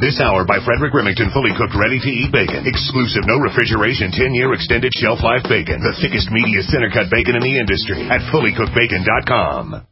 This hour by Frederick Remington, fully cooked, ready-to-eat bacon. Exclusive, no refrigeration, 10-year extended shelf life bacon. The thickest, meatiest, center-cut bacon in the industry at fullycookedbacon.com.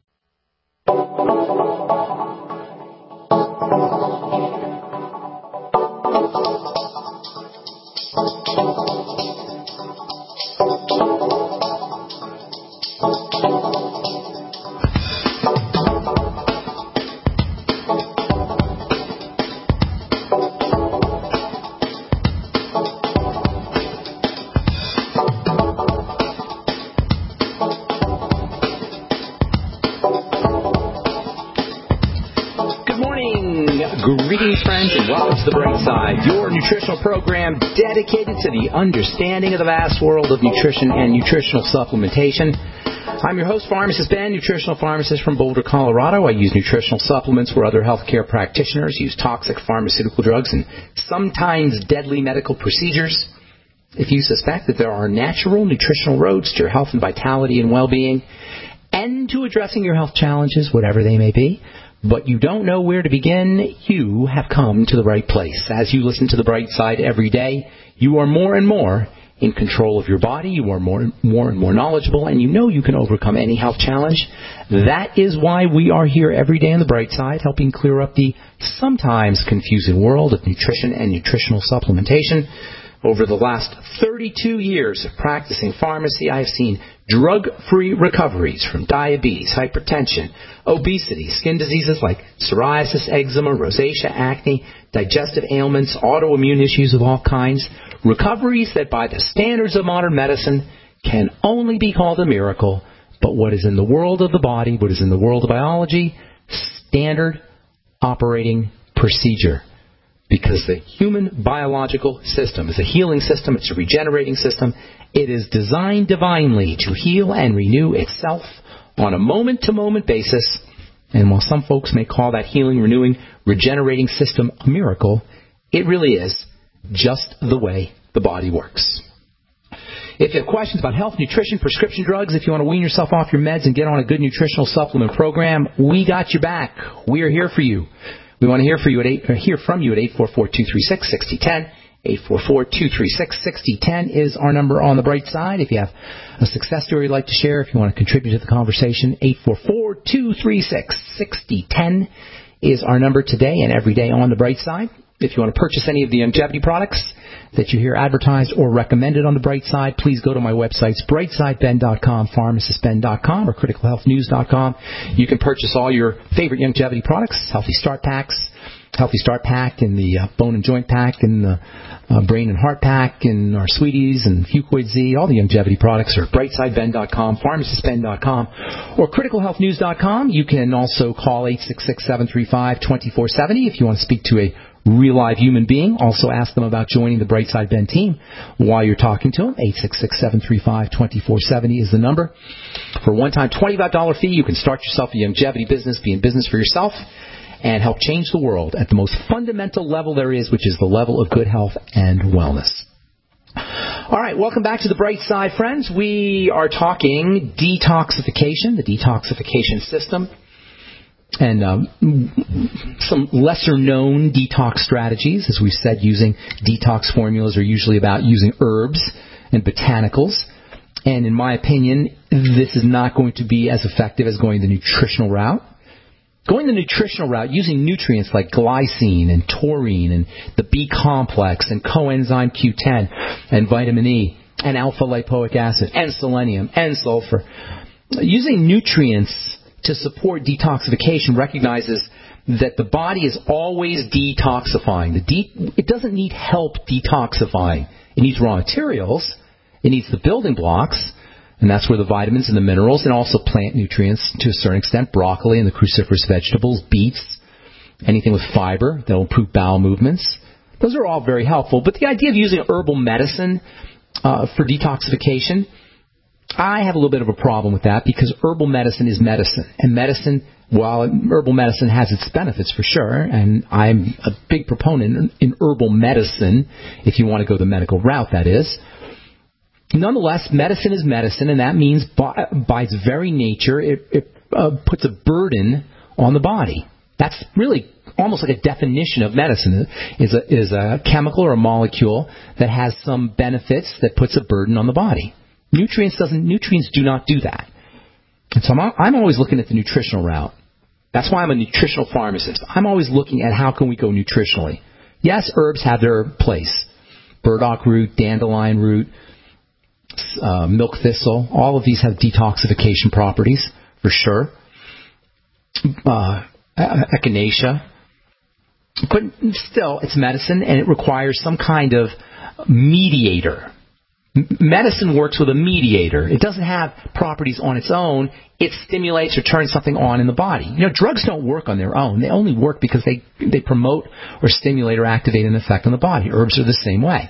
Greetings, friends, and welcome to The Bright Side, your nutritional program dedicated to the understanding of the vast world of nutrition and nutritional supplementation. I'm your host, Pharmacist Ben, nutritional pharmacist from Boulder, Colorado. I use nutritional supplements where other healthcare practitioners use toxic pharmaceutical drugs and sometimes deadly medical procedures. If you suspect that there are natural nutritional roads to your health and vitality and well-being, and to addressing your health challenges, whatever they may be, but you don't know where to begin, you have come to the right place. As you listen to The Bright Side every day, you are more and more in control of your body, you are more and more knowledgeable, and you know you can overcome any health challenge. That is why we are here every day on The Bright Side, helping clear up the sometimes confusing world of nutrition and nutritional supplementation. Over the last 32 years of practicing pharmacy, I have seen drug-free recoveries from diabetes, hypertension, obesity, skin diseases like psoriasis, eczema, rosacea, acne, digestive ailments, autoimmune issues of all kinds. Recoveries that by the standards of modern medicine can only be called a miracle. But what is in the world of the body, what is in the world of biology, standard operating procedure. Because the human biological system is a healing system, it's a regenerating system. It is designed divinely to heal and renew itself on a moment-to-moment basis. And while some folks may call that healing, renewing, regenerating system a miracle, it really is just the way the body works. If you have questions about health, nutrition, prescription drugs, if you want to wean yourself off your meds and get on a good nutritional supplement program, we got your back. We are here for you. We want to hear from you at 844-236-6010. 844-236-6010 is our number on The Bright Side. If you have a success story you'd like to share, if you want to contribute to the conversation, 844-236-6010 is our number today and every day on The Bright Side. If you want to purchase any of the longevity products that you hear advertised or recommended on The Bright Side, please go to my websites, brightsideben.com, pharmacistben.com, or criticalhealthnews.com. You can purchase all your favorite longevity products, Healthy Start Pack in the Bone and Joint Pack, and the Brain and Heart Pack, and our Sweeties and Fucoid Z. All the longevity products are brightsideben.com, pharmacistben.com, or criticalhealthnews.com. You can also call 866-735-2470 if you want to speak to a real live human being. Also ask them about joining the Bright Side Ben team while you're talking to them. 866-735-2470 is the number. For a one-time $25 fee, you can start yourself a longevity business, be in business for yourself, and help change the world at the most fundamental level there is, which is the level of good health and wellness. All right, welcome back to The Bright Side, friends. We are talking detoxification, the detoxification system, and some lesser-known detox strategies. As we've said, using detox formulas are usually about using herbs and botanicals. And in my opinion, this is not going to be as effective as going the nutritional route. Going the nutritional route, using nutrients like glycine and taurine and the B complex and coenzyme Q10 and vitamin E and alpha-lipoic acid and selenium and sulfur. Using nutrients to support detoxification recognizes that the body is always detoxifying. It doesn't need help detoxifying. It needs raw materials. It needs the building blocks, and that's where the vitamins and the minerals and also plant nutrients to a certain extent, broccoli and the cruciferous vegetables, beets, anything with fiber that will improve bowel movements. Those are all very helpful. But the idea of using herbal medicine for detoxification, I have a little bit of a problem with that because herbal medicine is medicine. And medicine, while herbal medicine has its benefits for sure, and I'm a big proponent in herbal medicine, if you want to go the medical route, that is. Nonetheless, medicine is medicine, and that means by its very nature, it puts a burden on the body. That's really almost like a definition of medicine, is a chemical or a molecule that has some benefits that puts a burden on the body. Nutrients do not do that. And so I'm always looking at the nutritional route. That's why I'm a nutritional pharmacist. I'm always looking at how can we go nutritionally. Yes, herbs have their place. Burdock root, dandelion root, milk thistle, all of these have detoxification properties, for sure. Echinacea. But still, it's medicine, and it requires some kind of mediator. Medicine works with a mediator. It doesn't have properties on its own. It stimulates or turns something on in the body. You know, drugs don't work on their own. They only work because they promote or stimulate or activate an effect on the body. Herbs are the same way.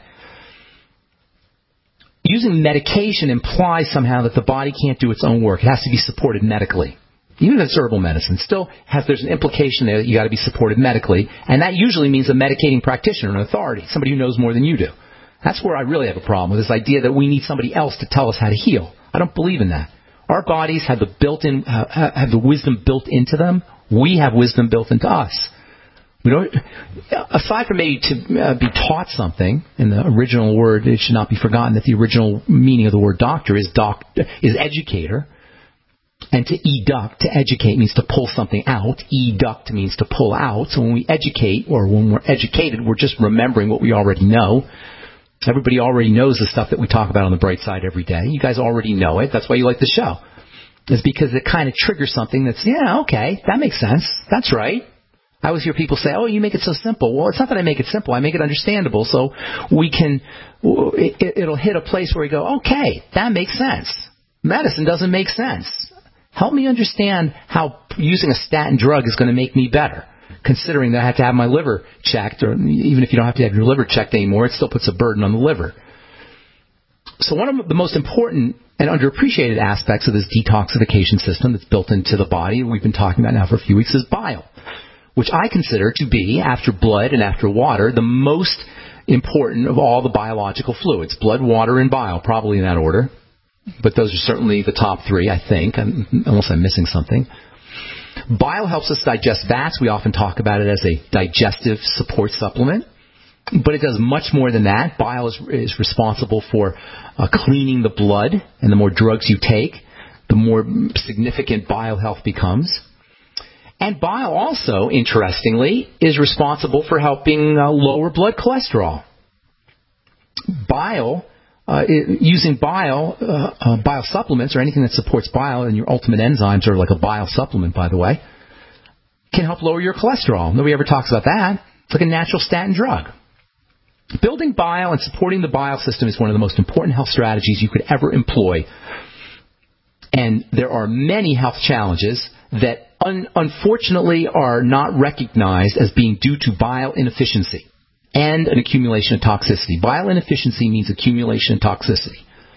Using medication implies somehow that the body can't do its own work. It has to be supported medically. Even if it's herbal medicine, there's an implication there that you got to be supported medically, and that usually means a medicating practitioner, an authority, somebody who knows more than you do. That's where I really have a problem with this idea that we need somebody else to tell us how to heal. I don't believe in that. Our bodies have the wisdom built into them. We have wisdom built into us. We don't, aside from maybe to be taught something, in the original word, it should not be forgotten that the original meaning of the word doctor is educator. And to educt, to educate, means to pull something out. Educt means to pull out. So when we educate, or when we're educated, we're just remembering what we already know. Everybody already knows the stuff that we talk about on the Bright Side every day. You guys already know it. That's why you like the show. It's because it kind of triggers something that's, okay, that makes sense. That's right. I always hear people say, you make it so simple. Well, it's not that I make it simple. I make it understandable so it'll hit a place where we go, okay, that makes sense. Medicine doesn't make sense. Help me understand how using a statin drug is going to make me better, considering that I have to have my liver checked, or even if you don't have to have your liver checked anymore, it still puts a burden on the liver. So one of the most important and underappreciated aspects of this detoxification system that's built into the body, we've been talking about now for a few weeks, is bile, which I consider to be, after blood and after water, the most important of all the biological fluids. Blood, water, and bile, probably in that order. But those are certainly the top three, I think, unless I'm missing something. Bile helps us digest fats. We often talk about it as a digestive support supplement. But it does much more than that. Bile is responsible for cleaning the blood, and the more drugs you take, the more significant bile health becomes. And bile also, interestingly, is responsible for helping lower blood cholesterol. Using bile supplements, or anything that supports bile, and your ultimate enzymes are like a bile supplement, by the way, can help lower your cholesterol. Nobody ever talks about that. It's like a natural statin drug. Building bile and supporting the bile system is one of the most important health strategies you could ever employ. And there are many health challenges that unfortunately are not recognized as being due to bile inefficiency and an accumulation of toxicity. Bile inefficiency means accumulation of toxicity.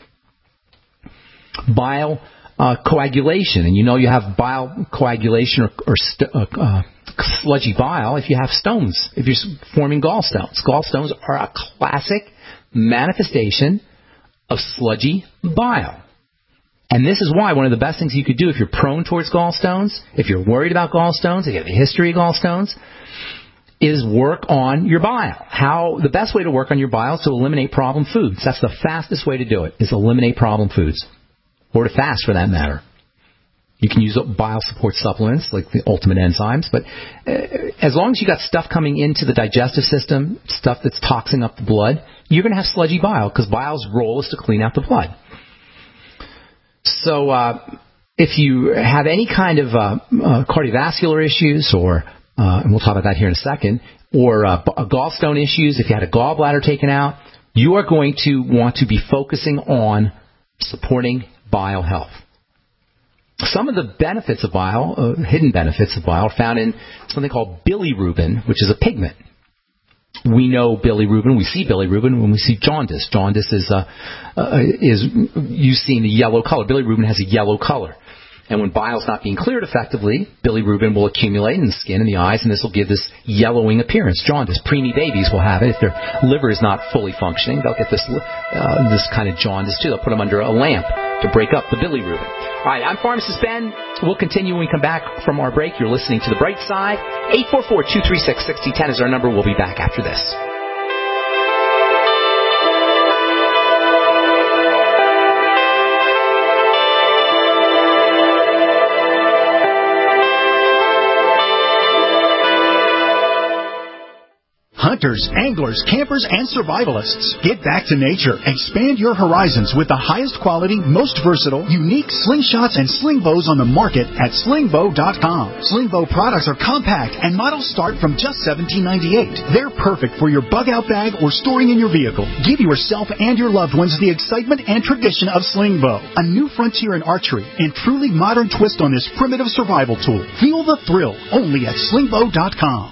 Bile coagulation, and you have bile coagulation or sludgy bile if you have stones, if you're forming gallstones. Gallstones are a classic manifestation of sludgy bile. And this is why one of the best things you could do if you're prone towards gallstones, if you're worried about gallstones, if you have a history of gallstones, is work on your bile. The best way to work on your bile is to eliminate problem foods. That's the fastest way to do it, is eliminate problem foods. Or to fast, for that matter. You can use bile support supplements like the Ultimate Enzymes, but as long as you got stuff coming into the digestive system, stuff that's toxing up the blood, you're going to have sludgy bile, because bile's role is to clean out the blood. So if you have any kind of cardiovascular issues, or and we'll talk about that here in a second, or gallstone issues, if you had a gallbladder taken out, you are going to want to be focusing on supporting bile health. Some of the benefits of bile, hidden benefits of bile, are found in something called bilirubin, which is a pigment. We know bilirubin. We see bilirubin when we see jaundice. Jaundice is you see the yellow color. Bilirubin has a yellow color. And when bile is not being cleared effectively, bilirubin will accumulate in the skin and the eyes, and this will give this yellowing appearance. Jaundice. Preemie babies will have it. If their liver is not fully functioning, they'll get this kind of jaundice too. They'll put them under a lamp to break up the bilirubin. All right, I'm Pharmacist Ben. We'll continue when we come back from our break. You're listening to The Bright Side. 844-236-6010 is our number. We'll be back after this. Hunters, anglers, campers, and survivalists. Get back to nature. Expand your horizons with the highest quality, most versatile, unique slingshots and sling bows on the market at slingbow.com. Slingbow products are compact and models start from just $17.98. They're perfect for your bug-out bag or storing in your vehicle. Give yourself and your loved ones the excitement and tradition of Slingbow, a new frontier in archery and truly modern twist on this primitive survival tool. Feel the thrill only at slingbow.com.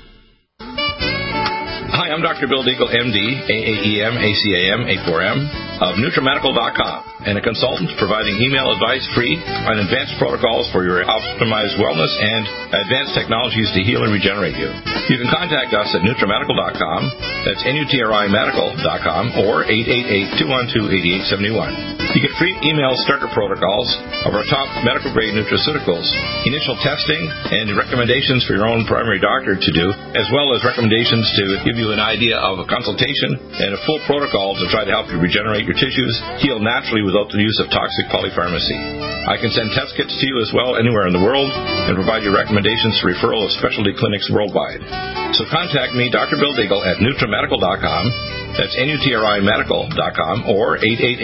Hi, I'm Dr. Bill Deagle, MD, AAEM, ACAM, A4M, of NutriMedical.com, and a consultant providing email advice free on advanced protocols for your optimized wellness and advanced technologies to heal and regenerate you. You can contact us at NutriMedical.com, that's NutriMedical.com, or 888-212-8871. You get free email starter protocols of our top medical-grade nutraceuticals, initial testing, and recommendations for your own primary doctor to do, as well as recommendations to give you an idea of a consultation and a full protocol to try to help you regenerate your tissues, heal naturally without the use of toxic polypharmacy. I can send test kits to you as well anywhere in the world and provide you recommendations for referral of specialty clinics worldwide. So contact me, Dr. Bill Deagle, at NutriMedical.com. That's NutriMedical.com or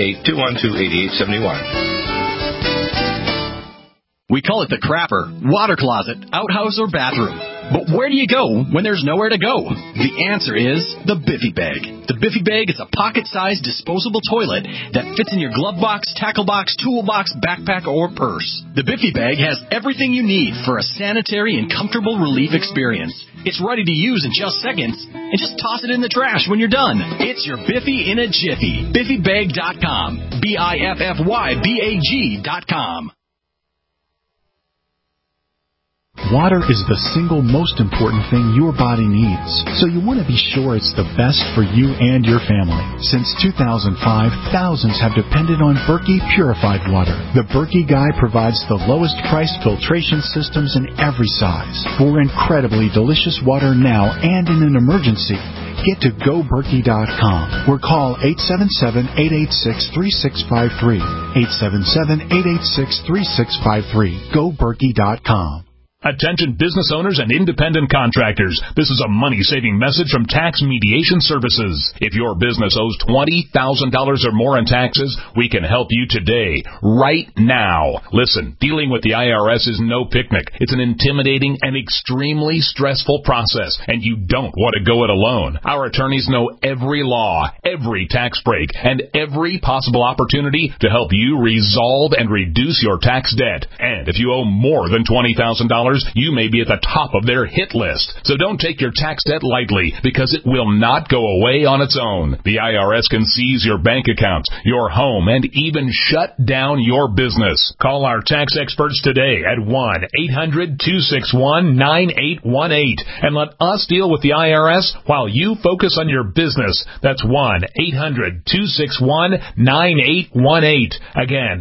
888-212-8871. We call it the crapper, water closet, outhouse, or bathroom. But where do you go when there's nowhere to go? The answer is the Biffy Bag. The Biffy Bag is a pocket-sized disposable toilet that fits in your glove box, tackle box, toolbox, backpack, or purse. The Biffy Bag has everything you need for a sanitary and comfortable relief experience. It's ready to use in just seconds, and just toss it in the trash when you're done. It's your Biffy in a jiffy. BiffyBag.com. BiffyBag.com. Water is the single most important thing your body needs, so you want to be sure it's the best for you and your family. Since 2005, thousands have depended on Berkey purified water. The Berkey Guy provides the lowest priced filtration systems in every size. For incredibly delicious water now and in an emergency, get to GoBerkey.com or call 877-886-3653. 877-886-3653. GoBerkey.com. Attention business owners and independent contractors. This is a money-saving message from Tax Mediation Services. If your business owes $20,000 or more in taxes, we can help you today, right now. Listen, dealing with the IRS is no picnic. It's an intimidating and extremely stressful process, and you don't want to go it alone. Our attorneys know every law, every tax break, and every possible opportunity to help you resolve and reduce your tax debt. And if you owe more than $20,000, you may be at the top of their hit list. So don't take your tax debt lightly, because it will not go away on its own. The IRS can seize your bank accounts, your home, and even shut down your business. Call our tax experts today at 1-800-261-9818 and let us deal with the IRS while you focus on your business. That's 1-800-261-9818. Again,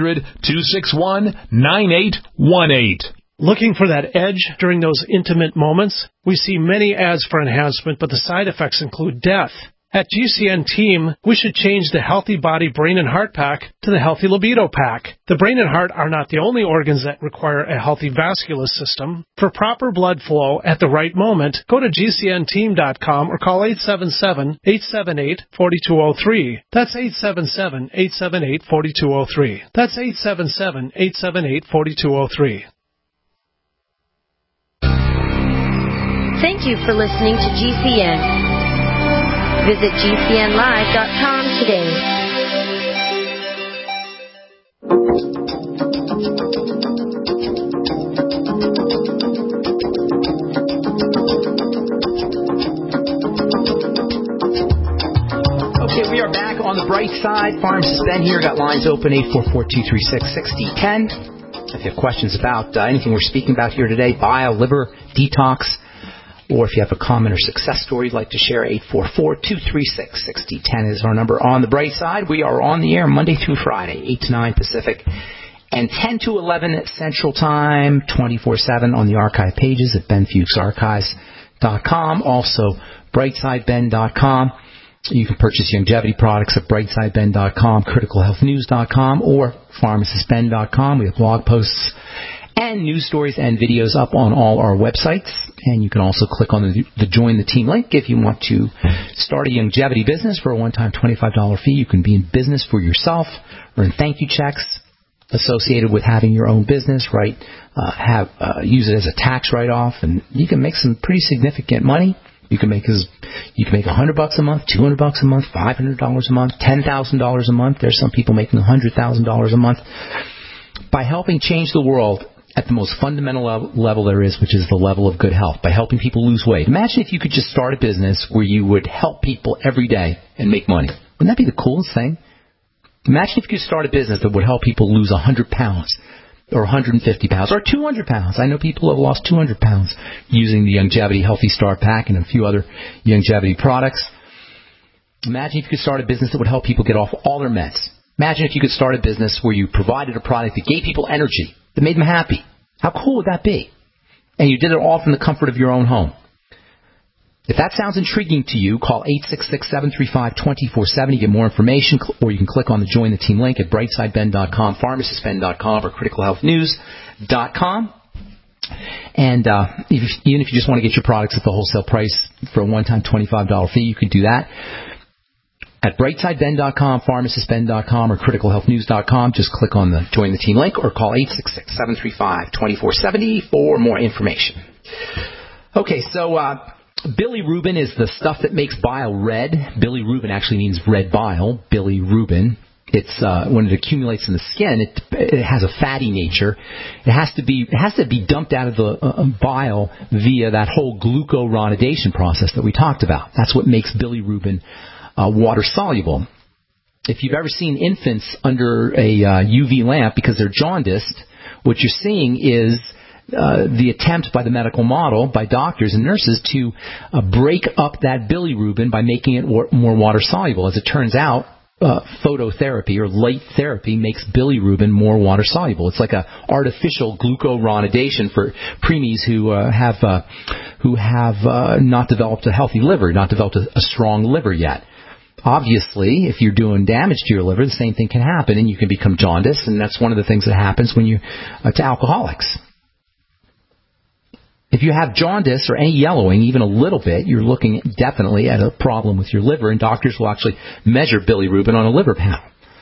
800-261-9818. Looking for that edge during those intimate moments? We see many ads for enhancement, but the side effects include death. At GCN Team, we should change the Healthy Body, Brain, and Heart Pack to the Healthy Libido Pack. The brain and heart are not the only organs that require a healthy vascular system. For proper blood flow at the right moment, go to GCNteam.com or call 877-878-4203. That's 877-878-4203. That's 877-878-4203. Thank you for listening to GCN. Visit GCNlive.com today. Okay, we are back on the bright side. Pharmacist Ben here. Got lines open, 844-236-6010. If you have questions about anything we're speaking about here today, bile, liver, detox, Or if you have a comment or success story you'd like to share, 844-236-6010 is our number. On the bright side, we are on the air Monday through Friday, 8 to 9 Pacific, and 10 to 11 Central Time, 24/7 on the archive pages at benfuchsarchives.com. Also, brightsideben.com. You can purchase longevity products at brightsideben.com, criticalhealthnews.com, or pharmacistben.com. We have blog posts and news stories and videos up on all our websites. And you can also click on the Join the Team link if you want to start a longevity business for a one-time $25 fee. You can be in business for yourself, earn thank you checks associated with having your own business, right? Use it as a tax write-off, and you can make some pretty significant money. You can make $100 a month, $200 a month, $500 a month, $10,000 a month. There's some people making $100,000 a month by helping change the world at the most fundamental level there is, which is the level of good health, by helping people lose weight. Imagine if you could just start a business where you would help people every day and make money. Wouldn't that be the coolest thing? Imagine if you could start a business that would help people lose 100 pounds or 150 pounds or 200 pounds. I know people have lost 200 pounds using the Longevity Healthy Start Pack and a few other longevity products. Imagine if you could start a business that would help people get off all their meds. Imagine if you could start a business where you provided a product that gave people energy, that made them happy. How cool would that be? And you did it all from the comfort of your own home. If that sounds intriguing to you, call 866-735-2470 to get more information, or you can click on the Join the Team link at brightsideben.com, pharmacistben.com, or criticalhealthnews.com. And even if you just want to get your products at the wholesale price for a one-time $25 fee, you can do that at brightsideben.com, pharmacistben.com, or criticalhealthnews.com. Just click on the Join the Team link or call 866-735-2470 for more information. Okay, so bilirubin is the stuff that makes bile red. Bilirubin actually means red bile, bilirubin. It's when it accumulates in the skin, it has a fatty nature. It has to be dumped out of the bile via that whole glucuronidation process that we talked about. That's what makes bilirubin water soluble. If you've ever seen infants under a UV lamp because they're jaundiced, what you're seeing is the attempt by the medical model, by doctors and nurses, to break up that bilirubin by making it more water soluble. As it turns out, phototherapy or light therapy makes bilirubin more water soluble. It's like a artificial glucuronidation for preemies who have not developed a healthy liver, not developed a strong liver yet. Obviously, if you're doing damage to your liver, the same thing can happen, and you can become jaundiced, and that's one of the things that happens when you to alcoholics. If you have jaundice or any yellowing, even a little bit, you're looking definitely at a problem with your liver, and doctors will actually measure bilirubin on a liver panel.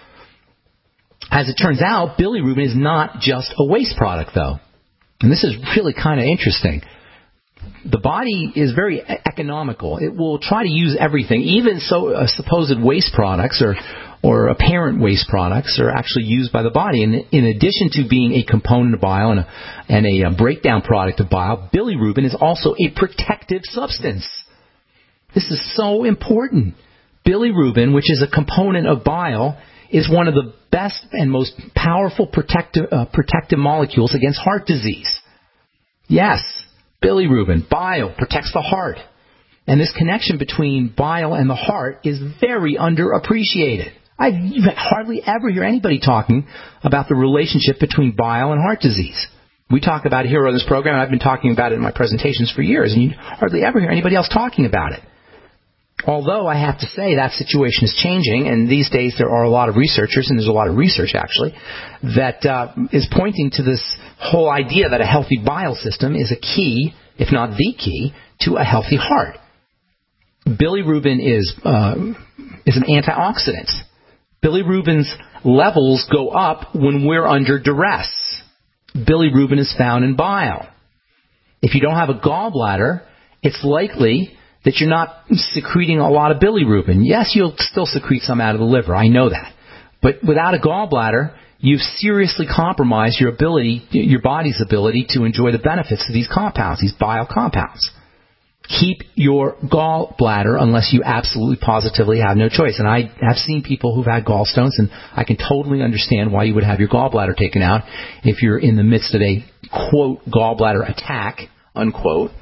As it turns out, bilirubin is not just a waste product, though. And this is really kind of interesting. The body is very economical. It will try to use everything, even supposed waste products or apparent waste products are actually used by the body. And in addition to being a component of bile and a breakdown product of bile, bilirubin is also a protective substance. This is so important. Bilirubin, which is a component of bile, is one of the best and most powerful protective molecules against heart disease. Yes, bilirubin, bile, protects the heart. And this connection between bile and the heart is very underappreciated. You hardly ever hear anybody talking about the relationship between bile and heart disease. We talk about it here on this program. I've been talking about it in my presentations for years, and you hardly ever hear anybody else talking about it. Although I have to say that situation is changing, and these days there are a lot of researchers, and there's a lot of research actually, that is pointing to this whole idea that a healthy bile system is a key, if not the key, to a healthy heart. Bilirubin is an antioxidant. Bilirubin's levels go up when we're under duress. Bilirubin is found in bile. If you don't have a gallbladder, it's likely that you're not secreting a lot of bilirubin. Yes, you'll still secrete some out of the liver. I know that. But without a gallbladder, you've seriously compromised your body's ability to enjoy the benefits of these compounds, these bile compounds. Keep your gallbladder unless you absolutely positively have no choice. And I have seen people who've had gallstones, and I can totally understand why you would have your gallbladder taken out if you're in the midst of a, quote, gallbladder attack, unquote,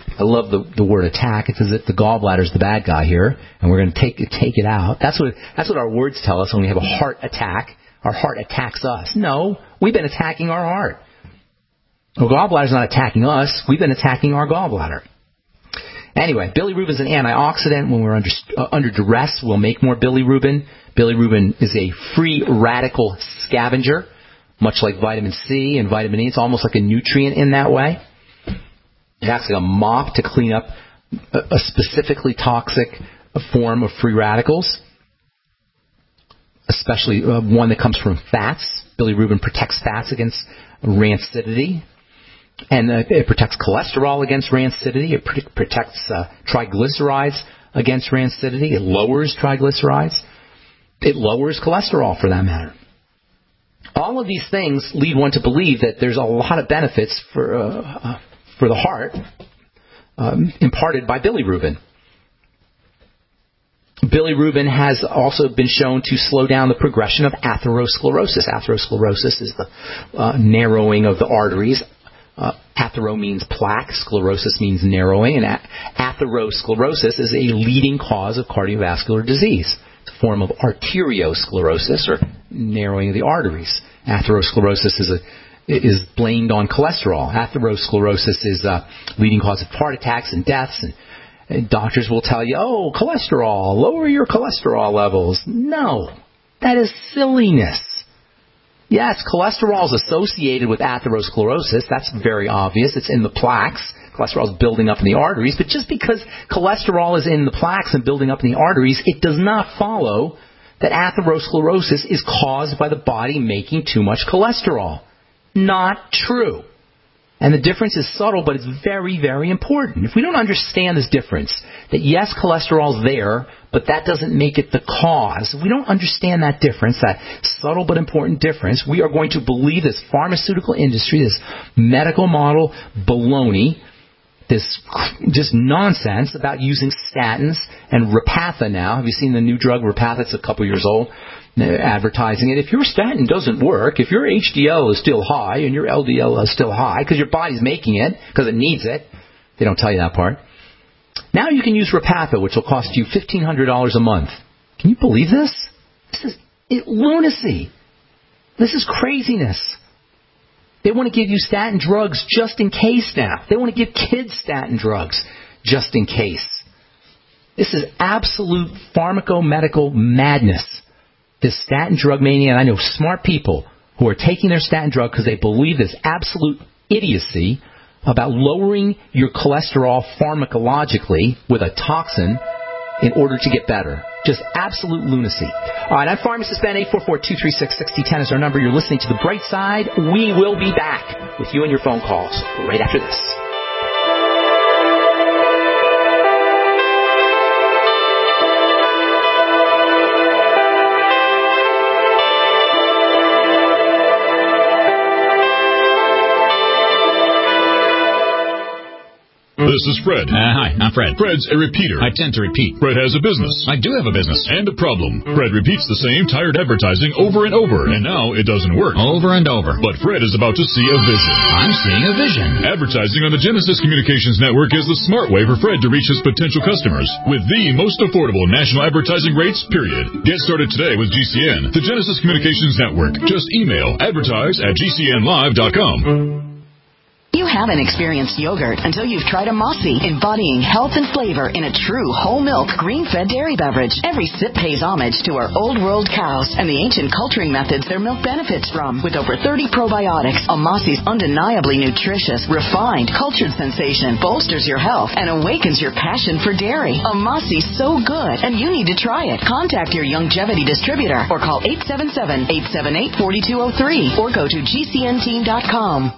I love the word attack. It's as if the gallbladder's the bad guy here, and we're going to take it out. That's what our words tell us when we have a heart attack. Our heart attacks us. No, we've been attacking our heart. Our gallbladder's not attacking us. We've been attacking our gallbladder. Anyway, bilirubin's an antioxidant. When we're under duress, we'll make more bilirubin. Bilirubin is a free radical scavenger, much like vitamin C and vitamin E. It's almost like a nutrient in that way. It acts like a mop to clean up a specifically toxic form of free radicals, especially one that comes from fats. Bilirubin protects fats against rancidity, and it protects cholesterol against rancidity. It protects triglycerides against rancidity. It lowers triglycerides. It lowers cholesterol, for that matter. All of these things lead one to believe that there's a lot of benefits for the heart imparted by bilirubin. Bilirubin has also been shown to slow down the progression of atherosclerosis. Atherosclerosis is the narrowing of the arteries. Athero means plaque, sclerosis means narrowing, and atherosclerosis is a leading cause of cardiovascular disease. It's a form of arteriosclerosis, or narrowing of the arteries. Atherosclerosis is blamed on cholesterol. Atherosclerosis is a leading cause of heart attacks and deaths, and doctors will tell you, oh, cholesterol, lower your cholesterol levels. No, that is silliness. Yes, cholesterol is associated with atherosclerosis. That's very obvious. It's in the plaques. Cholesterol is building up in the arteries. But just because cholesterol is in the plaques and building up in the arteries, it does not follow that atherosclerosis is caused by the body making too much cholesterol. Not true. And the difference is subtle, but it's very, very important. If we don't understand this difference, that yes, cholesterol is there, but that doesn't make it the cause. If we don't understand that difference, that subtle but important difference, we are going to believe this pharmaceutical industry, this medical model baloney, this just nonsense about using statins and Repatha now. Have you seen the new drug Repatha? It's a couple years old. Advertising it. If your statin doesn't work, if your HDL is still high and your LDL is still high because your body's making it because it needs it, they don't tell you that part. Now you can use Repatha, which will cost you $1,500 a month. Can you believe this? This is lunacy. This is craziness. They want to give you statin drugs just in case now. They want to give kids statin drugs just in case. This is absolute pharmacomedical madness. This statin drug mania, and I know smart people who are taking their statin drug because they believe this absolute idiocy about lowering your cholesterol pharmacologically with a toxin in order to get better. Just absolute lunacy. All right, I'm Pharmacist Ben. 844-236-6010 is our number. You're listening to The Bright Side. We will be back with you and your phone calls right after this. This is Fred. Hi, I'm Fred. Fred's a repeater. I tend to repeat. Fred has a business. I do have a business. And a problem. Fred repeats the same tired advertising over and over, and now it doesn't work. Over and over. But Fred is about to see a vision. I'm seeing a vision. Advertising on the Genesis Communications Network is the smart way for Fred to reach his potential customers with the most affordable national advertising rates, period. Get started today with GCN, the Genesis Communications Network. Just email advertise@gcnlive.com. You haven't experienced yogurt until you've tried a Mossy, embodying health and flavor in a true whole milk, green-fed dairy beverage. Every sip pays homage to our old world cows and the ancient culturing methods their milk benefits from. With over 30 probiotics, a Mossy's undeniably nutritious, refined, cultured sensation bolsters your health and awakens your passion for dairy. A Mossy's so good, and you need to try it. Contact your Youngevity distributor or call 877-878-4203 or go to gcnteam.com.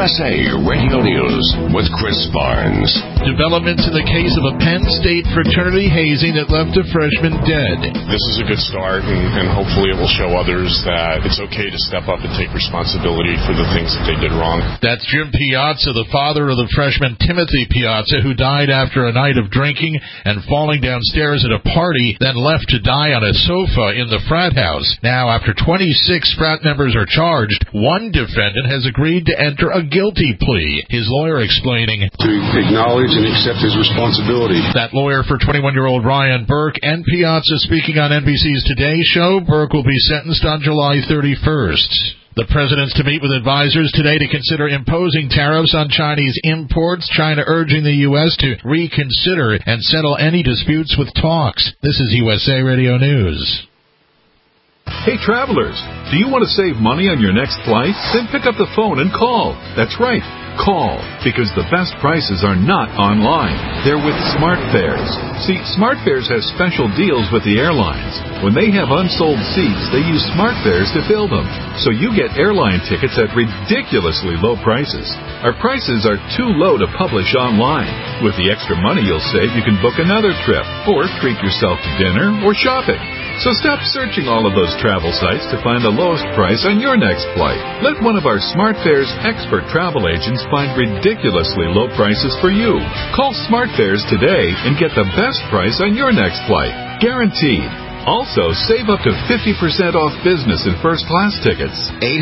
USA Radio News with Chris Barnes. Developments in the case of a Penn State fraternity hazing that left a freshman dead. This is a good start, and hopefully it will show others that it's okay to step up and take responsibility for the things that they did wrong. That's Jim Piazza, the father of the freshman Timothy Piazza, who died after a night of drinking and falling downstairs at a party, then left to die on a sofa in the frat house. Now, after 26 frat members are charged, one defendant has agreed to enter a guilty plea. His lawyer explaining, to acknowledge and accept his responsibility. That lawyer for 21-year-old Ryan Burke and Piazza speaking on NBC's Today Show. Burke will be sentenced on July 31st. The president's to meet with advisors today to consider imposing tariffs on Chinese imports, China urging the U.S. to reconsider and settle any disputes with talks. This is USA Radio News. Hey travelers, do you want to save money on your next flight? Then pick up the phone and call. That's right, call, because the best prices are not online. They're with SmartFares. See, SmartFares has special deals with the airlines. When they have unsold seats, they use SmartFares to fill them. So you get airline tickets at ridiculously low prices. Our prices are too low to publish online. With the extra money you'll save, you can book another trip, or treat yourself to dinner or shopping. So stop searching all of those travel sites to find the lowest price on your next flight. Let one of our SmartFares expert travel agents find ridiculously low prices for you. Call SmartFares today and get the best price on your next flight. Guaranteed. Also, save up to 50% off business and first-class tickets.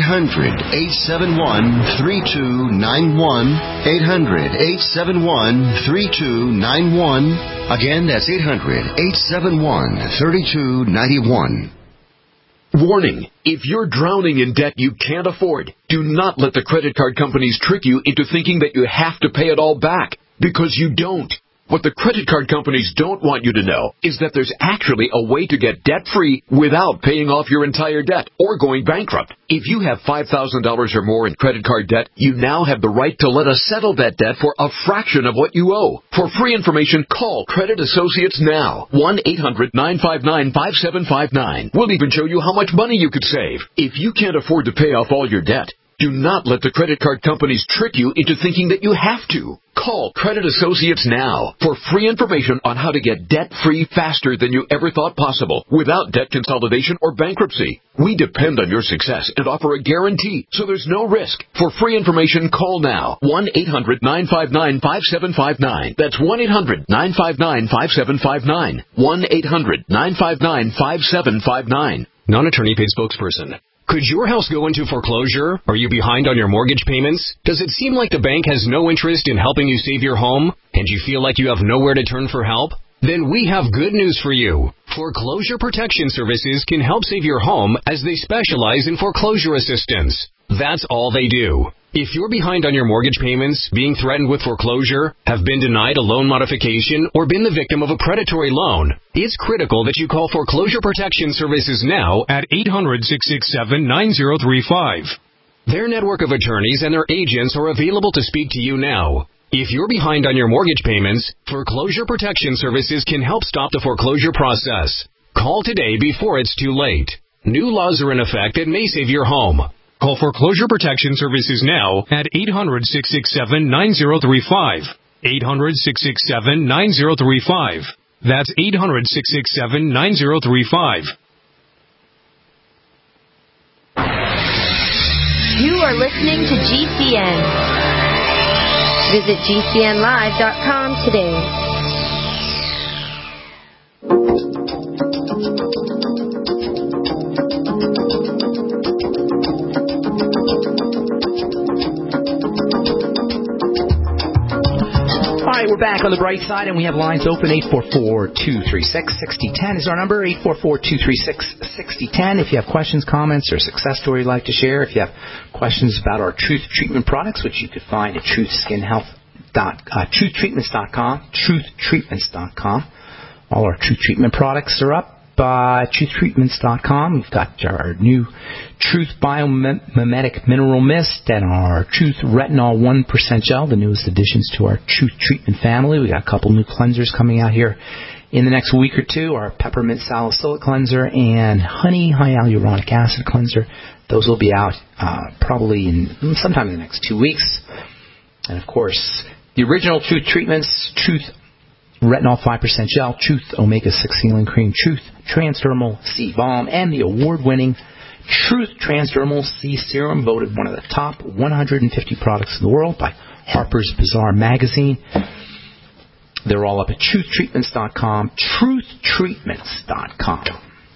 800-871-3291. 800-871-3291. Again, that's 800-871-3291. Warning, if you're drowning in debt you can't afford, do not let the credit card companies trick you into thinking that you have to pay it all back, because you don't. What the credit card companies don't want you to know is that there's actually a way to get debt-free without paying off your entire debt or going bankrupt. If you have $5,000 or more in credit card debt, you now have the right to let us settle that debt for a fraction of what you owe. For free information, call Credit Associates now. 1-800-959-5759. We'll even show you how much money you could save. If you can't afford to pay off all your debt, do not let the credit card companies trick you into thinking that you have to. Call Credit Associates now for free information on how to get debt-free faster than you ever thought possible without debt consolidation or bankruptcy. We depend on your success and offer a guarantee, so there's no risk. For free information, call now. 1-800-959-5759. That's 1-800-959-5759. 1-800-959-5759. Non-attorney paid spokesperson. Could your house go into foreclosure? Are you behind on your mortgage payments? Does it seem like the bank has no interest in helping you save your home? And you feel like you have nowhere to turn for help? Then we have good news for you. Foreclosure Protection Services can help save your home as they specialize in foreclosure assistance. That's all they do. If you're behind on your mortgage payments, being threatened with foreclosure, have been denied a loan modification, or been the victim of a predatory loan, it's critical that you call Foreclosure Protection Services now at 800-667-9035. Their network of attorneys and their agents are available to speak to you now. If you're behind on your mortgage payments, Foreclosure Protection Services can help stop the foreclosure process. Call today before it's too late. New laws are in effect that may save your home. Call Foreclosure Protection Services now at 800-667-9035. 800-667-9035. That's 800-667-9035. You are listening to GCN. Visit GCNlive.com today. All right, we're back on the bright side, and we have lines open. 844-236-6010 is our number, 844-236-6010. If you have questions, comments, or a success story you'd like to share, if you have questions about our Truth Treatment products, which you could find at TruthTreatments.com, TruthTreatments.com. All our Truth Treatment products are up. TruthTreatments.com. We've got our new Truth Biomimetic Mineral Mist and our Truth Retinol 1% Gel, the newest additions to our Truth Treatment family. We got a couple new cleansers coming out here in the next week or two, our Peppermint Salicylic Cleanser and Honey Hyaluronic Acid Cleanser. Those will be out probably sometime in the next 2 weeks. And, of course, the original Truth Treatments, Truth Retinol 5% Gel, Truth Omega-6 Healing Cream, Truth Transdermal C Balm, and the award-winning Truth Transdermal C Serum, voted one of the top 150 products in the world by Harper's Bazaar magazine. They're all up at TruthTreatments.com, TruthTreatments.com.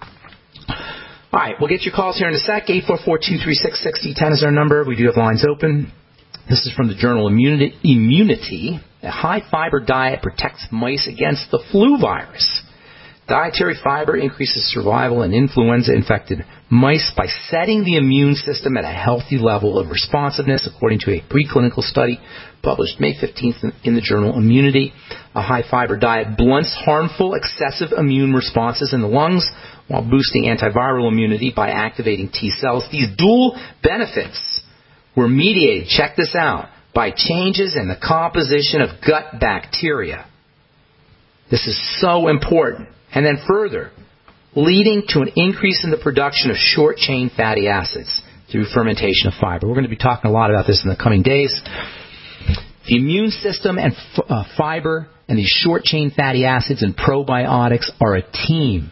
All right, we'll get your calls here in a sec. 844-236-6010 is our number. We do have lines open. This is from the journal Immunity. A high-fiber diet protects mice against the flu virus. Dietary fiber increases survival in influenza-infected mice by setting the immune system at a healthy level of responsiveness, according to a preclinical study published May 15th in the journal Immunity. A high-fiber diet blunts harmful excessive immune responses in the lungs while boosting antiviral immunity by activating T cells. These dual benefits were mediated, check this out, by changes in the composition of gut bacteria. This is so important. And then further, leading to an increase in the production of short-chain fatty acids through fermentation of fiber. We're going to be talking a lot about this in the coming days. The immune system and fiber and these short-chain fatty acids and probiotics are a team.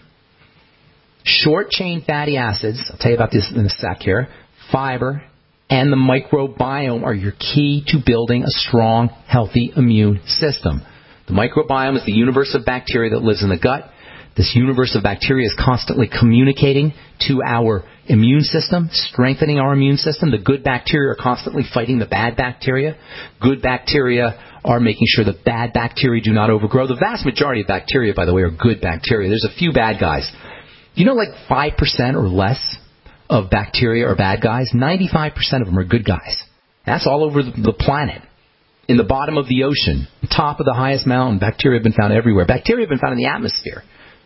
Short-chain fatty acids, I'll tell you about this in a sec here, fiber, and the microbiome are your key to building a strong, healthy immune system. The microbiome is the universe of bacteria that lives in the gut. This universe of bacteria is constantly communicating to our immune system, strengthening our immune system. The good bacteria are constantly fighting the bad bacteria. Good bacteria are making sure the bad bacteria do not overgrow. The vast majority of bacteria, by the way, are good bacteria. There's a few bad guys. You know, like 5% or less of bacteria are bad guys. 95% of them are good guys. That's all over the planet. In the bottom of the ocean, top of the highest mountain, bacteria have been found everywhere. Bacteria have been found in the atmosphere.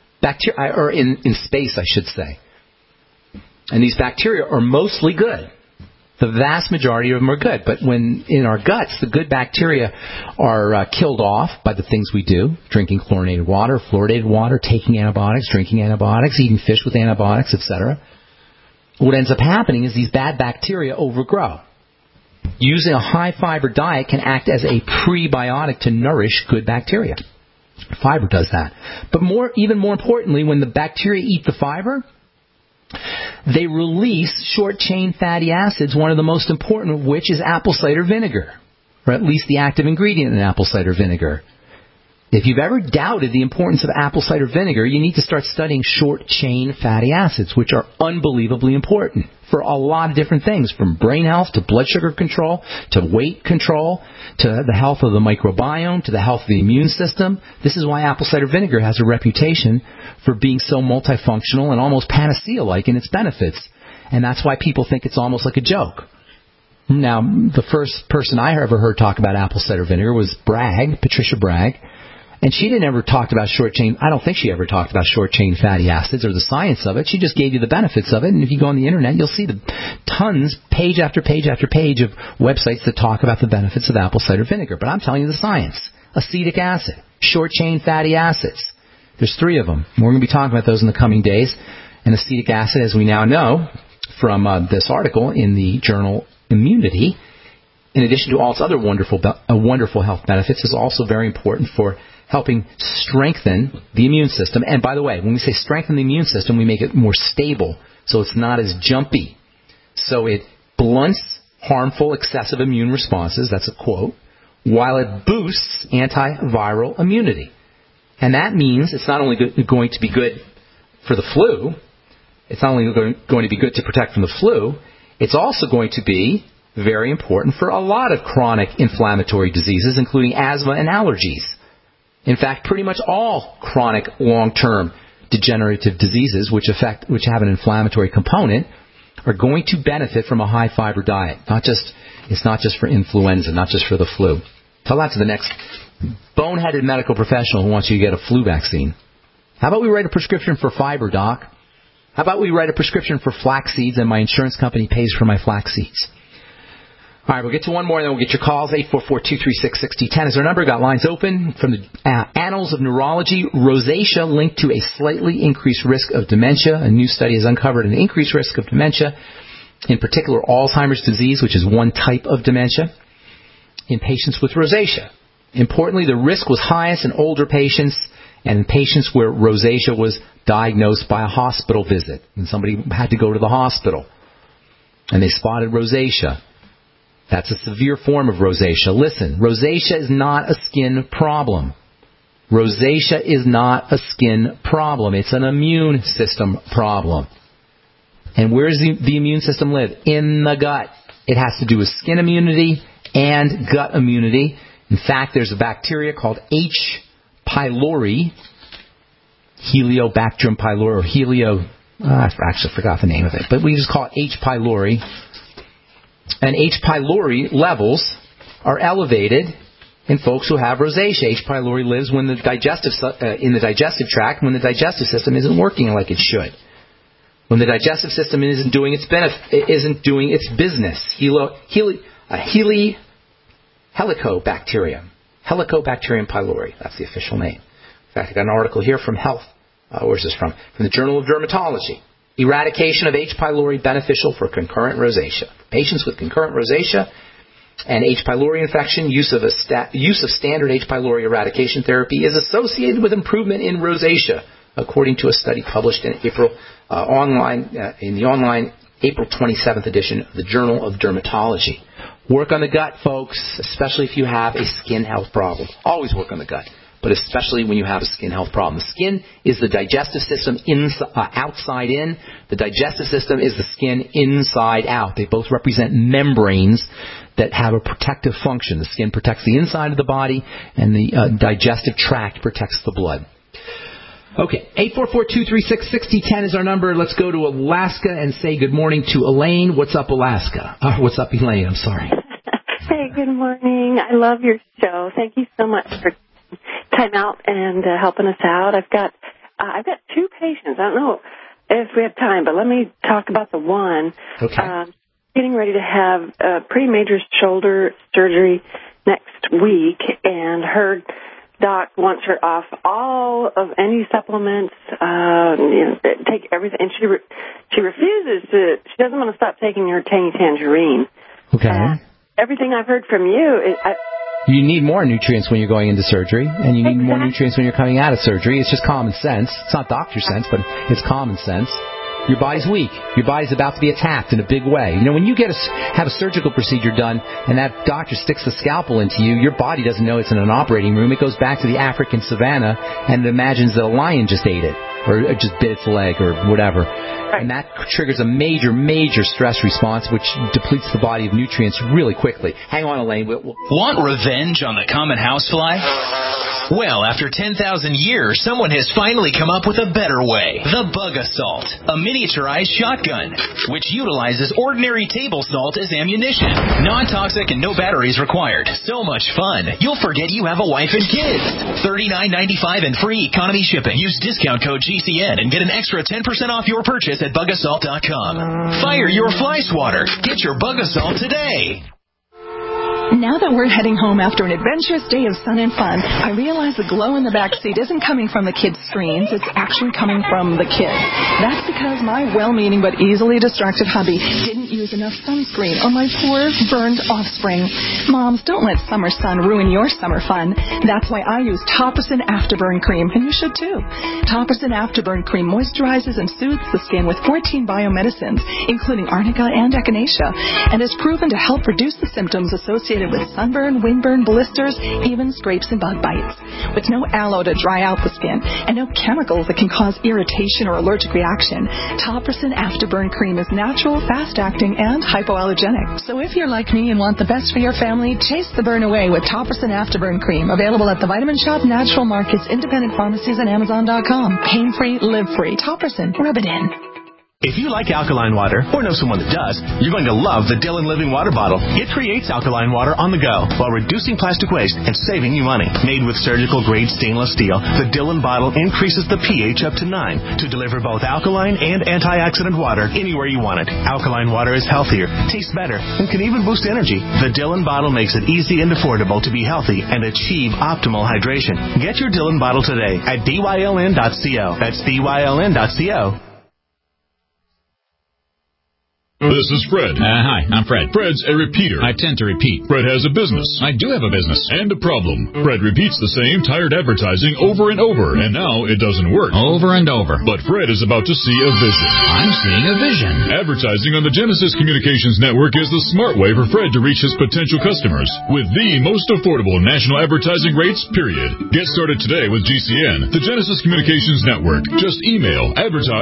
Or in space, I should say. And these bacteria are mostly good. The vast majority of them are good. But when in our guts, the good bacteria are killed off by the things we do, drinking chlorinated water, fluoridated water, taking antibiotics, drinking antibiotics, eating fish with antibiotics, etc. What ends up happening is these bad bacteria overgrow. Using a high-fiber diet can act as a prebiotic to nourish good bacteria. Fiber does that. But even more importantly, when the bacteria eat the fiber, they release short-chain fatty acids, one of the most important of which is apple cider vinegar, or at least the active ingredient in apple cider vinegar. If you've ever doubted the importance of apple cider vinegar, you need to start studying short-chain fatty acids, which are unbelievably important for a lot of different things, from brain health to blood sugar control to weight control to the health of the microbiome to the health of the immune system. This is why apple cider vinegar has a reputation for being so multifunctional and almost panacea-like in its benefits. And that's why people think it's almost like a joke. Now, the first person I ever heard talk about apple cider vinegar was Patricia Bragg. And she didn't ever talk about I don't think she ever talked about short-chain fatty acids or the science of it. She just gave you the benefits of it. And if you go on the internet, you'll see tons, page after page after page of websites that talk about the benefits of apple cider vinegar. But I'm telling you the science. Acetic acid, short-chain fatty acids. There's 3 of them. We're going to be talking about those in the coming days. And acetic acid, as we now know from this article in the journal Immunity, in addition to all its other wonderful health benefits, is also very important for helping strengthen the immune system. And by the way, when we say strengthen the immune system, we make it more stable, so it's not as jumpy. So it blunts harmful excessive immune responses, that's a quote, while it boosts antiviral immunity. And that means it's not only going to be good for the flu, it's not only going to be good to protect from the flu, it's also going to be very important for a lot of chronic inflammatory diseases, including asthma and allergies. In fact, pretty much all chronic long-term degenerative diseases which have an inflammatory component are going to benefit from a high-fiber diet. It's not just for influenza, not just for the flu. Tell that to the next boneheaded medical professional who wants you to get a flu vaccine. How about we write a prescription for fiber, Doc? How about we write a prescription for flax seeds and my insurance company pays for my flax seeds? All right, we'll get to one more and then we'll get your calls. 844-236-6010 is our number. Got lines open from the Annals of Neurology. Rosacea linked to a slightly increased risk of dementia. A new study has uncovered an increased risk of dementia, in particular Alzheimer's disease, which is one type of dementia, in patients with rosacea. Importantly, the risk was highest in older patients and in patients where rosacea was diagnosed by a hospital visit. And somebody had to go to the hospital and they spotted rosacea. That's a severe form of rosacea. Listen, rosacea is not a skin problem. Rosacea is not a skin problem. It's an immune system problem. And where does the immune system live? In the gut. It has to do with skin immunity and gut immunity. In fact, there's a bacteria called H. pylori, Heliobacterium pylori, or I actually forgot the name of it, but we just call it H. pylori. And H. pylori levels are elevated in folks who have rosacea. H. pylori lives when the in the digestive tract when the digestive system isn't working like it should. When the digestive system isn't doing its business. Helicobacterium. Helicobacterium pylori. That's the official name. In fact, I got an article here from Health. Where's this from? From the Journal of Dermatology. Eradication of H. pylori beneficial for concurrent rosacea. Patients with concurrent rosacea and H. pylori infection, use of standard H. pylori eradication therapy is associated with improvement in rosacea, according to a study published in the online April 27th edition of the Journal of Dermatology. Work on the gut, folks, especially if you have a skin health problem. Always work on the gut, but especially when you have a skin health problem. The skin is the digestive system outside in. The digestive system is the skin inside out. They both represent membranes that have a protective function. The skin protects the inside of the body, and the digestive tract protects the blood. Okay, 844-236-6010 is our number. Let's go to Alaska and say good morning to Elaine. What's up, Alaska? What's up, Elaine? I'm sorry. Hey, good morning. I love your show. Thank you so much for time out and helping us out. I've got two patients. I don't know if we have time, but let me talk about the one. Okay. Getting ready to have a pretty major shoulder surgery next week, and her doc wants her off all of any supplements, take everything, and she refuses to. She doesn't want to stop taking her tangerine. Okay. Everything I've heard from you, you need more nutrients when you're going into surgery, and you need more nutrients when you're coming out of surgery. It's just common sense. It's not doctor sense, but it's common sense. Your body's weak. Your body's about to be attacked in a big way. You know, when you have a surgical procedure done and that doctor sticks the scalpel into you, your body doesn't know it's in an operating room. It goes back to the African savannah and it imagines that a lion just ate it or it just bit its leg or whatever. Right. And that triggers a major, major stress response, which depletes the body of nutrients really quickly. Hang on, Elaine. Want revenge on the common housefly? Well, after 10,000 years, someone has finally come up with a better way. The Bug Assault, a miniaturized shotgun, which utilizes ordinary table salt as ammunition. Non-toxic and no batteries required. So much fun, you'll forget you have a wife and kids. $39.95 and free economy shipping. Use discount code GCN and get an extra 10% off your purchase at bugassault.com. Fire your fly swatter. Get your Bug Assault today. Now that we're heading home after an adventurous day of sun and fun, I realize the glow in the back seat isn't coming from the kids' screens. It's actually coming from the kids. That's because my well-meaning but easily distracted hubby didn't use enough sunscreen on my poor, burned offspring. Moms, don't let summer sun ruin your summer fun. That's why I use Topricin Afterburn Cream, and you should too. Topricin Afterburn Cream moisturizes and soothes the skin with 14 biomedicines, including arnica and echinacea, and is proven to help reduce the symptoms associated with sunburn, windburn, blisters, even scrapes and bug bites. With no aloe to dry out the skin and no chemicals that can cause irritation or allergic reaction, Topricin Afterburn Cream is natural, fast-acting, and hypoallergenic. So if you're like me and want the best for your family, chase the burn away with Topricin Afterburn Cream, available at the Vitamin Shop, Natural Markets, independent pharmacies, and Amazon.com. Pain-free, live-free. Topricin, rub it in. If you like alkaline water, or know someone that does, you're going to love the Dillon Living Water Bottle. It creates alkaline water on the go while reducing plastic waste and saving you money. Made with surgical-grade stainless steel, the Dillon bottle increases the pH up to 9 to deliver both alkaline and antioxidant water anywhere you want it. Alkaline water is healthier, tastes better, and can even boost energy. The Dillon bottle makes it easy and affordable to be healthy and achieve optimal hydration. Get your Dillon bottle today at dyln.co. That's dyln.co. This is Fred. Hi, I'm Fred. Fred's a repeater. I tend to repeat. Fred has a business. I do have a business. And a problem. Fred repeats the same tired advertising over and over, and now it doesn't work. Over and over. But Fred is about to see a vision. I'm seeing a vision. Advertising on the Genesis Communications Network is the smart way for Fred to reach his potential customers with the most affordable national advertising rates, period. Get started today with GCN, the Genesis Communications Network. Just email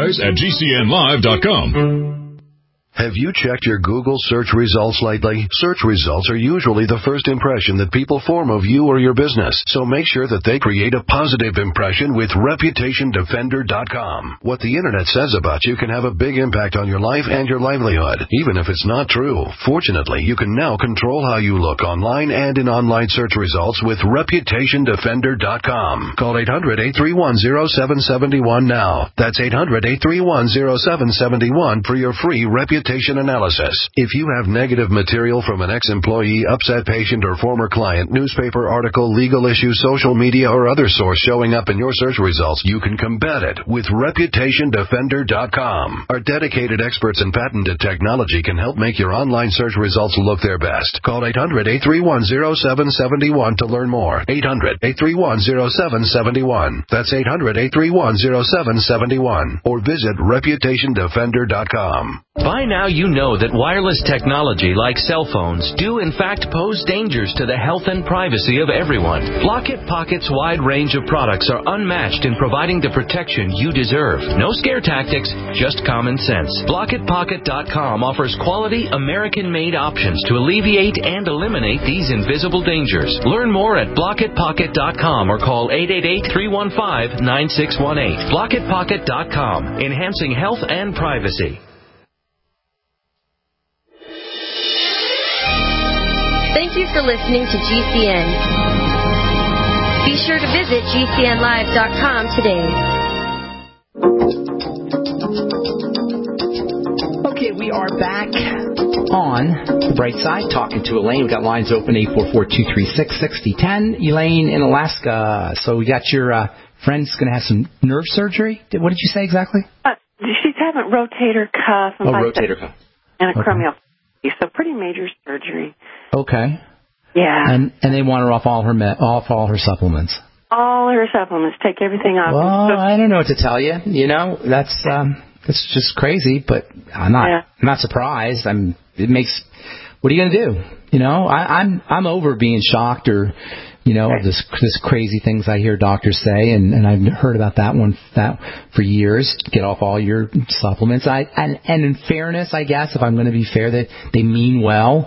advertise@gcnlive.com. Have you checked your Google search results lately? Search results are usually the first impression that people form of you or your business, so make sure that they create a positive impression with ReputationDefender.com. What the Internet says about you can have a big impact on your life and your livelihood, even if it's not true. Fortunately, you can now control how you look online and in online search results with ReputationDefender.com. Call 800-831-0771 now. That's 800-831-0771 for your free reputation analysis. If you have negative material from an ex-employee, upset patient, or former client, newspaper article, legal issue, social media, or other source showing up in your search results, you can combat it with ReputationDefender.com. Our dedicated experts in patented technology can help make your online search results look their best. Call 800-831-0771 to learn more. 800-831-0771. That's 800-831-0771. Or visit ReputationDefender.com. By now you know that wireless technology like cell phones do in fact pose dangers to the health and privacy of everyone. Blockit Pocket's wide range of products are unmatched in providing the protection you deserve. No scare tactics, just common sense. BlockitPocket.com offers quality American-made options to alleviate and eliminate these invisible dangers. Learn more at BlockitPocket.com or call 888-315-9618. BlockitPocket.com, enhancing health and privacy. Thank you for listening to GCN. Be sure to visit GCNlive.com today. Okay, we are back on the bright side, talking to Elaine. We've got lines open, 844-236-6010. Elaine in Alaska. So we got your friend's going to have some nerve surgery. What did you say exactly? She's having rotator cuff. And rotator cuff. And a acromiopathy. So pretty major surgery. Okay. Yeah. And they want her off all her supplements. All her supplements. Take everything off. Well, I don't know what to tell you. You know, that's just crazy. But I'm not surprised. What are you going to do? You know, I'm over being shocked or, you know, this crazy things I hear doctors say, and I've heard about that for years. Get off all your supplements. And in fairness, I guess, if I'm going to be fair, that they mean well.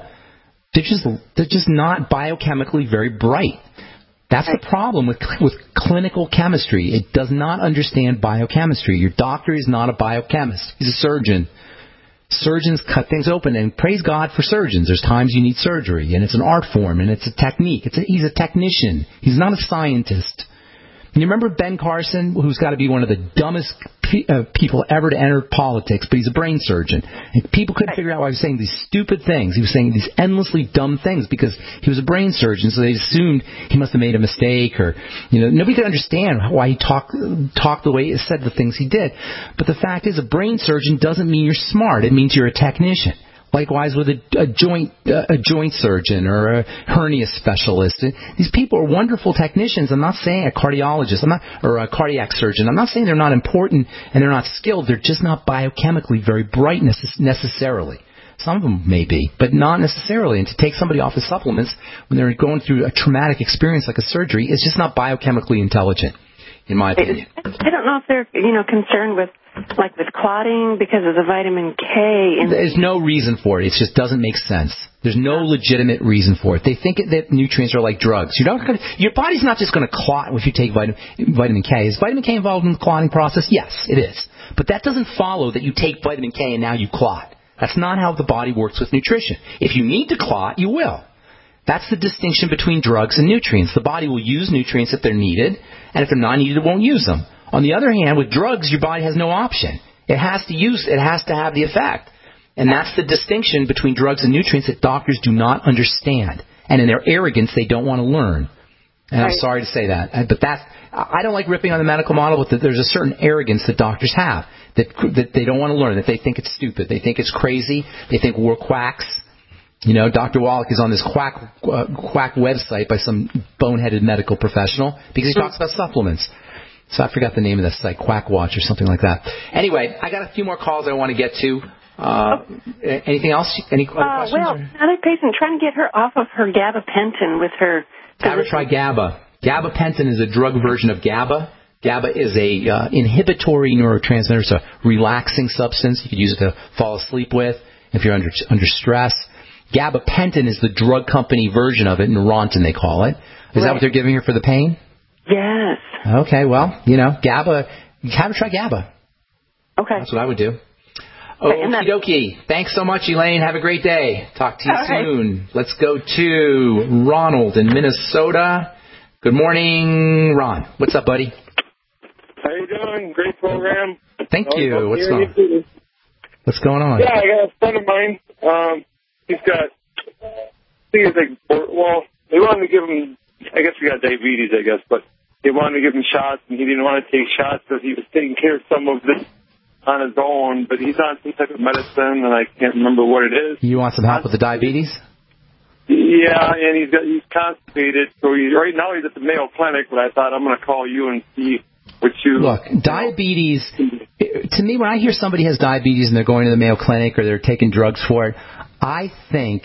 They're just not biochemically very bright. That's the problem with clinical chemistry. It does not understand biochemistry. Your doctor is not a biochemist. He's a surgeon. Surgeons cut things open, and praise God for surgeons. There's times you need surgery, and it's an art form, and it's a technique. He's a technician. He's not a scientist. And you remember Ben Carson, who's got to be one of the dumbest people ever to enter politics, but he's a brain surgeon. And people couldn't figure out why he was saying these stupid things. He was saying these endlessly dumb things because he was a brain surgeon, so they assumed he must have made a mistake, or, you know, nobody could understand why he talked the way he said the things he did. But the fact is, a brain surgeon doesn't mean you're smart. It means you're a technician. Likewise with a joint surgeon or a hernia specialist. These people are wonderful technicians. I'm not saying a cardiologist, or a cardiac surgeon. I'm not saying they're not important and they're not skilled. They're just not biochemically very bright necessarily. Some of them may be, but not necessarily. And to take somebody off of supplements when they're going through a traumatic experience like a surgery is just not biochemically intelligent, in my opinion. I don't know if they're, concerned with clotting because of the vitamin K. There's no reason for it. It just doesn't make sense. There's no legitimate reason for it. They think that nutrients are like drugs. Your body's not just going to clot if you take vitamin K. Is vitamin K involved in the clotting process? Yes, it is. But that doesn't follow that you take vitamin K and now you clot. That's not how the body works with nutrition. If you need to clot, you will. That's the distinction between drugs and nutrients. The body will use nutrients if they're needed, and if they're not needed, it won't use them. On the other hand, with drugs, your body has no option. It has to have the effect. And that's the distinction between drugs and nutrients that doctors do not understand. And in their arrogance, they don't want to learn. And I'm sorry to say that. But I don't like ripping on the medical model, but there's a certain arrogance that doctors have, that they don't want to learn, that they think it's stupid. They think it's crazy. They think we're quacks. You know, Dr. Wallach is on this quack website by some boneheaded medical professional because he talks about supplements. So I forgot the name of that site, Quack Watch or something like that. Anyway, I got a few more calls I want to get to. Anything else? Any questions? Well, another patient trying to get her off of her gabapentin with her. Ever try GABA? Gabapentin is a drug version of GABA. GABA is a inhibitory neurotransmitter, so a relaxing substance. You could use it to fall asleep with if you're under stress. Gabapentin is the drug company version of it, Neurontin they call it. Is that what they're giving her for the pain? Yes. Okay, well, you know, GABA, have her try GABA. Okay. That's what I would do. Okie dokie. Thanks so much, Elaine. Have a great day. Talk to you soon. Let's go to Ronald in Minnesota. Good morning, Ron. What's up, buddy? How you doing? Great program. Thank you. What's going on? Yeah, I got a friend of mine. He's got, they wanted to give him, I guess he got diabetes, but they wanted to give him shots, and he didn't want to take shots because he was taking care of some of this on his own, but he's on some type of medicine, and I can't remember what it is. You want some help with the diabetes? Yeah, and he's constipated, so right now he's at the Mayo Clinic, but I thought I'm going to call you and see what you... Look, diabetes, to me, when I hear somebody has diabetes and they're going to the Mayo Clinic or they're taking drugs for it, I think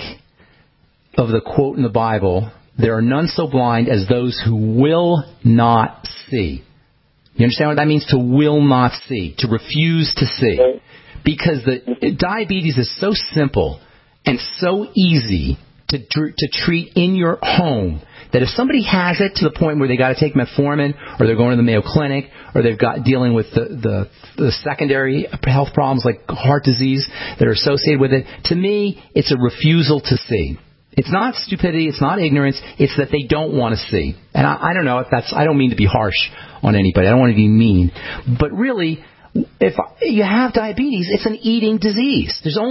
of the quote in the Bible, there are none so blind as those who will not see. You understand what that means? To will not see, to refuse to see. Because the diabetes is so simple and so easy to treat in your home that if somebody has it to the point where they got to take metformin, or they're going to the Mayo Clinic, or they've got dealing with the secondary health problems like heart disease that are associated with it, to me, it's a refusal to see. It's not stupidity, it's not ignorance, it's that they don't want to see. And I don't know if that's, I don't mean to be harsh on anybody, I don't want to be mean, but really, if you have diabetes, it's an eating disease. There's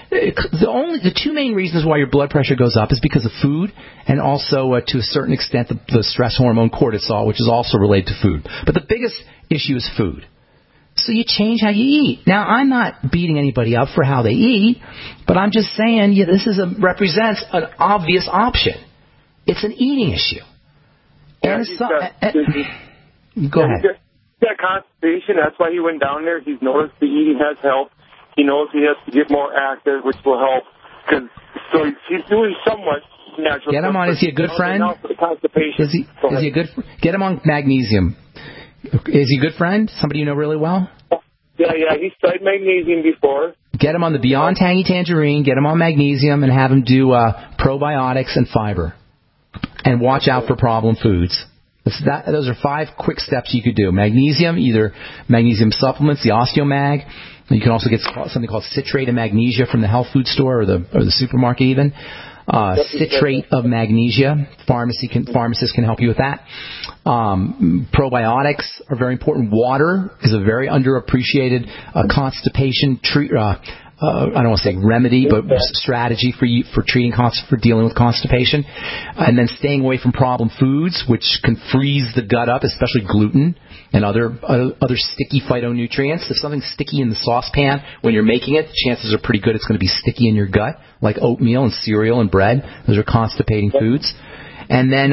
the two main reasons why your blood pressure goes up is because of food, and also to a certain extent the stress hormone cortisol, which is also related to food. But the biggest issue is food. So you change how you eat. Now, I'm not beating anybody up for how they eat, but I'm just saying this represents an obvious option. It's an eating issue. And go ahead. He's got constipation. That's why he went down there. He's noticed the eating has helped. He knows he has to get more active, which will help. So he's doing somewhat natural. Get him on. Is he a good friend? Is he a good? Get him on magnesium. Is he a good friend? Somebody you know really well? Yeah. He's tried magnesium before. Get him on the Beyond Tangy Tangerine. Get him on magnesium and have him do probiotics and fiber. And watch out for problem foods. Those are 5 quick steps you could do. Magnesium, either magnesium supplements, the OsteoMag. You can also get something called citrate of magnesia from the health food store or the supermarket even. Citrate of magnesia. Pharmacists can help you with that. Probiotics are very important. Water is a very underappreciated constipation I don't want to say remedy, but strategy for dealing with constipation. And then staying away from problem foods, which can freeze the gut up, especially gluten and other sticky phytonutrients. If something's sticky in the saucepan when you're making it, chances are pretty good it's going to be sticky in your gut, like oatmeal and cereal and bread. Those are constipating foods. And then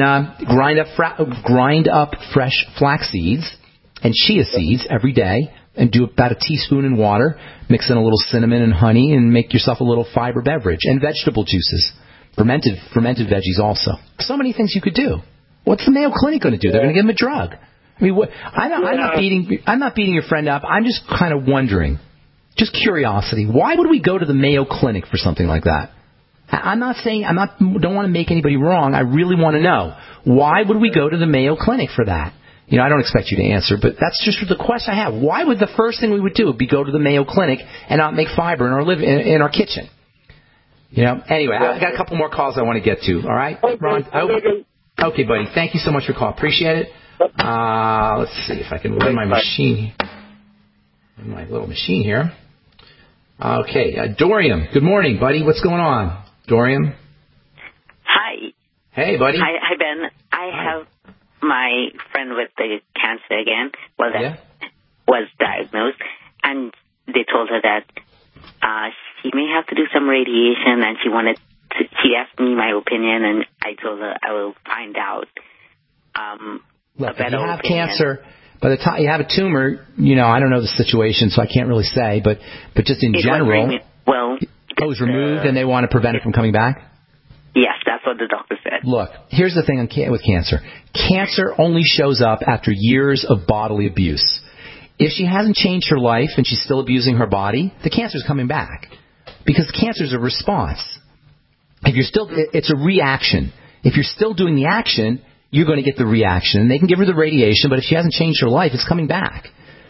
grind up fresh flax seeds and chia seeds every day. And do about a teaspoon in water, mix in a little cinnamon and honey, and make yourself a little fiber beverage. And vegetable juices, fermented veggies also. So many things you could do. What's the Mayo Clinic going to do? They're going to give him a drug. I mean, I'm not beating your friend up. I'm just kind of wondering, just curiosity. Why would we go to the Mayo Clinic for something like that? I'm not saying don't want to make anybody wrong. I really want to know, why would we go to the Mayo Clinic for that? I don't expect you to answer, but that's just the question I have. Why would the first thing we would do be go to the Mayo Clinic and not make fiber in our kitchen? Anyway, I've got a couple more calls I want to get to. All right, Ron? Okay, buddy. Thank you so much for calling. Appreciate it. Let's see if I can run my machine. My little machine here. Okay, Dorian. Good morning, buddy. What's going on, Dorian? Hi. Hey, buddy. Hi, Ben. I have my friend with the cancer again. Well, that was diagnosed, and they told her that she may have to do some radiation, and she asked me my opinion, and I told her I will find out. Look, if you have cancer, by the time you have a tumor, I don't know the situation, so I can't really say, but just in general, it was removed, and they want to prevent it from coming back? Yes, that's what the doctor said. Look, here's the thing with cancer. Cancer only shows up after years of bodily abuse. If she hasn't changed her life and she's still abusing her body, the cancer's coming back. Because cancer is a response. It's a reaction. If you're still doing the action, you're going to get the reaction. And they can give her the radiation, but if she hasn't changed her life, it's coming back.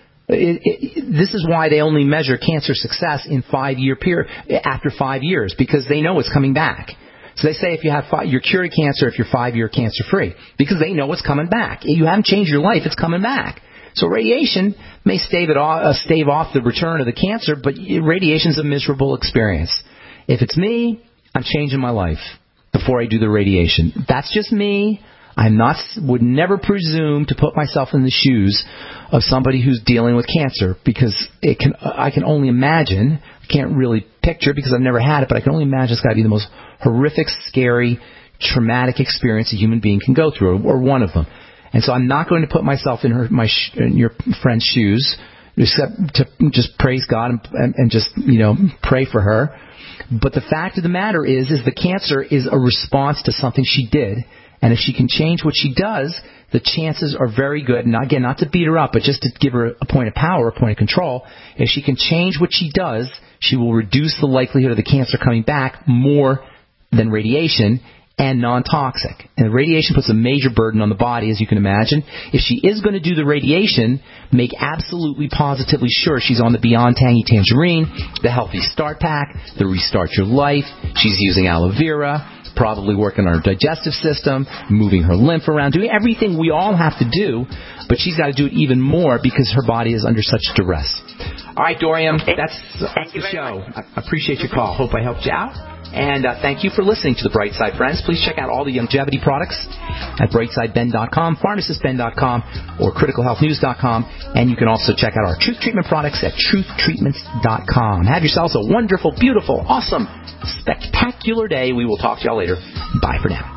This is why they only measure cancer success in 5-year period, after 5 years, because they know it's coming back. So they say if you have you're cured of cancer if you're 5-year cancer-free, because they know it's coming back. If you haven't changed your life, it's coming back. So radiation may stave off the return of the cancer, but radiation's a miserable experience. If it's me, I'm changing my life before I do the radiation. That's just me. Would never presume to put myself in the shoes of somebody who's dealing with cancer, because I can only imagine. I can't really picture because I've never had it, but I can only imagine it's got to be the most horrific, scary, traumatic experience a human being can go through, or one of them. And so I'm not going to put myself in your friend's shoes, except to just praise God and just pray for her. But the fact of the matter is the cancer is a response to something she did. And if she can change what she does, the chances are very good. And again, not to beat her up, but just to give her a point of power, a point of control. If she can change what she does, she will reduce the likelihood of the cancer coming back more than radiation and non-toxic. And the radiation puts a major burden on the body, as you can imagine. If she is going to do the radiation, make absolutely positively sure she's on the Beyond Tangy Tangerine, the Healthy Start Pack, the Restart Your Life. She's using aloe vera, probably working on her digestive system, moving her lymph around, doing everything we all have to do, but she's got to do it even more because her body is under such duress. All right, Dorian, that's the show. I appreciate your call. Hope I helped you out. And thank you for listening to The Bright Side, friends. Please check out all the longevity products at brightsideben.com, pharmacistben.com, or criticalhealthnews.com. And you can also check out our Truth Treatment products at truthtreatments.com. Have yourselves a wonderful, beautiful, awesome, spectacular day. We will talk to y'all later. Bye for now.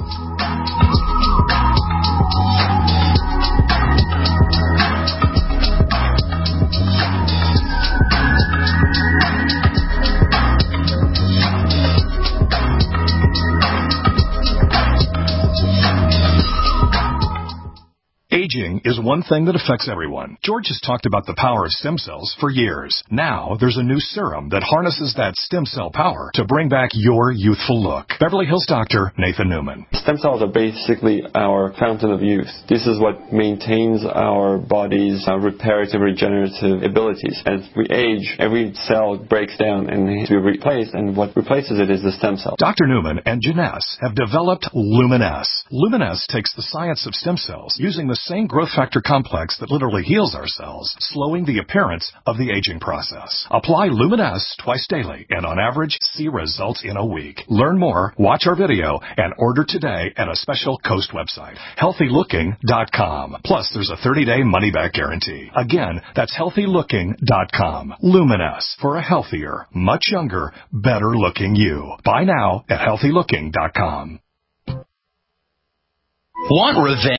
Aging is one thing that affects everyone. George has talked about the power of stem cells for years. Now, there's a new serum that harnesses that stem cell power to bring back your youthful look. Beverly Hills doctor Nathan Newman. Stem cells are basically our fountain of youth. This is what maintains our body's reparative, regenerative abilities. As we age, every cell breaks down and needs to be replaced, and what replaces it is the stem cell. Dr. Newman and Janess have developed Luminess. Luminess takes the science of stem cells, using the same growth factor complex that literally heals our cells, slowing the appearance of the aging process. Apply Luminess twice daily and on average see results in a week. Learn more, watch our video, and order today at a special Coast website, healthylooking.com. Plus, there's a 30-day money-back guarantee. Again, that's healthylooking.com. Luminess, for a healthier, much younger, better-looking you. Buy now at healthylooking.com. Want revenge?